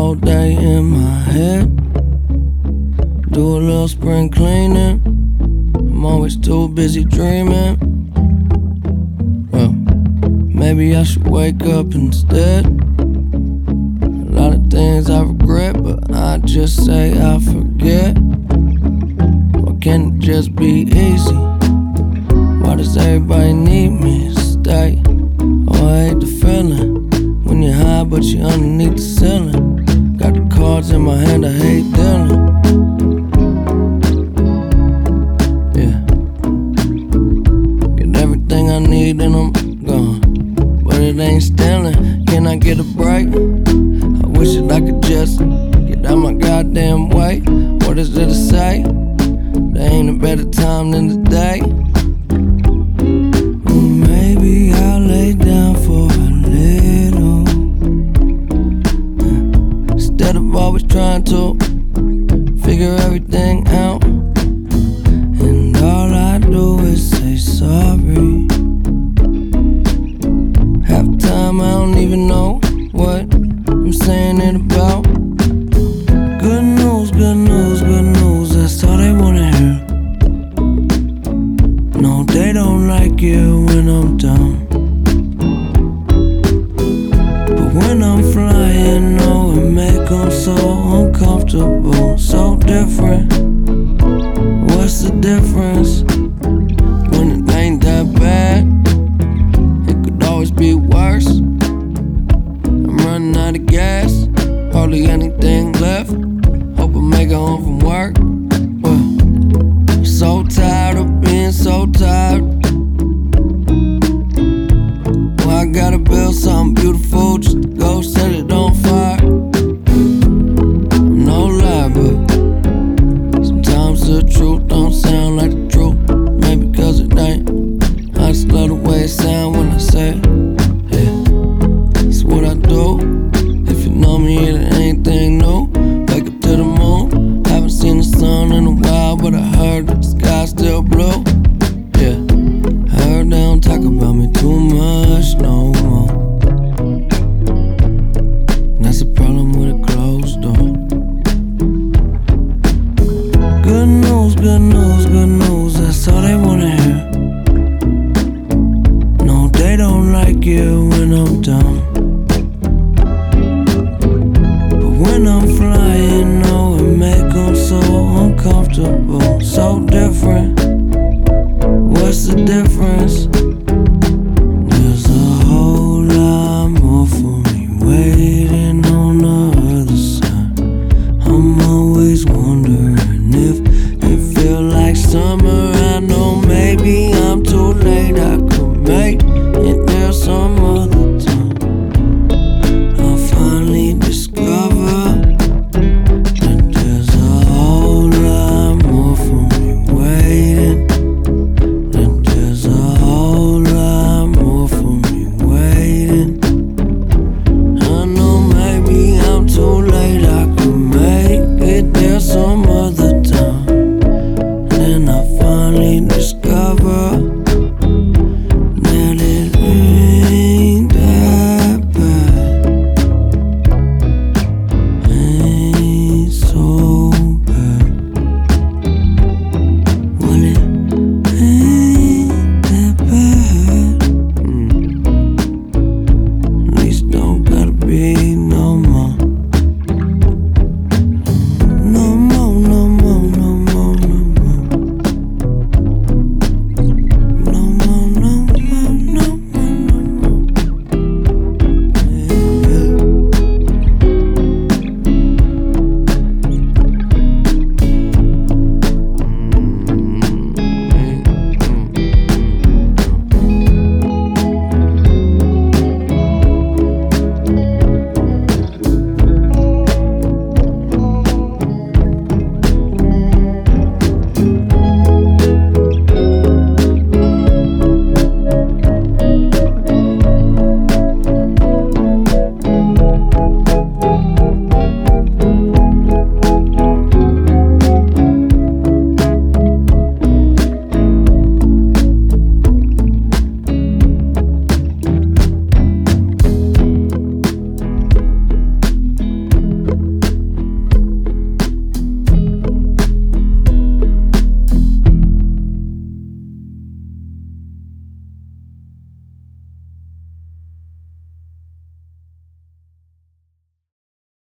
all day in my head. Do a little spring cleaning. I'm always too busy dreaming. Well, maybe I should wake up instead. A lot of things I regret, but I just say I forget. Why can't it just be easy? Why does everybody need me to stay? Oh, I hate the feeling when you're high but you're underneath the ceiling. Got the cards in my hand, I hate dealing. Yeah, get everything I need and I'm gone, but it ain't stealing. Can I get a break? I wish that I could just get out my goddamn way. What is there to say? There ain't a better time than today. Maybe I'll lay down for a little, instead of always trying to figure everything out. And all I do is say sorry. Half the time I don't even know what I'm saying it about. Good news, good news, good news, that's all they wanna hear. No, they don't like it when I'm down, but when I'm flying, oh, it make them so uncomfortable, so different. What's the difference? When it ain't that bad, it could always be worse. I'm running out of gas, hardly anything left. Hope I make it home from work. Well, I'm so tired of being so tired. Well, I gotta build something beautiful just to go set it on fire. No lie, but sometimes the truth don't sound like the truth. Maybe cause it ain't. I just love the way it sound when I say it. Yeah, it's what I do. If you know me, it ain't anything new. Wake up to the moon. Haven't seen the sun in a while, but I heard that the sky's still blue. Yeah, I heard they don't talk about me too much no more. That's a problem with a closed door. Good news, good news, good news.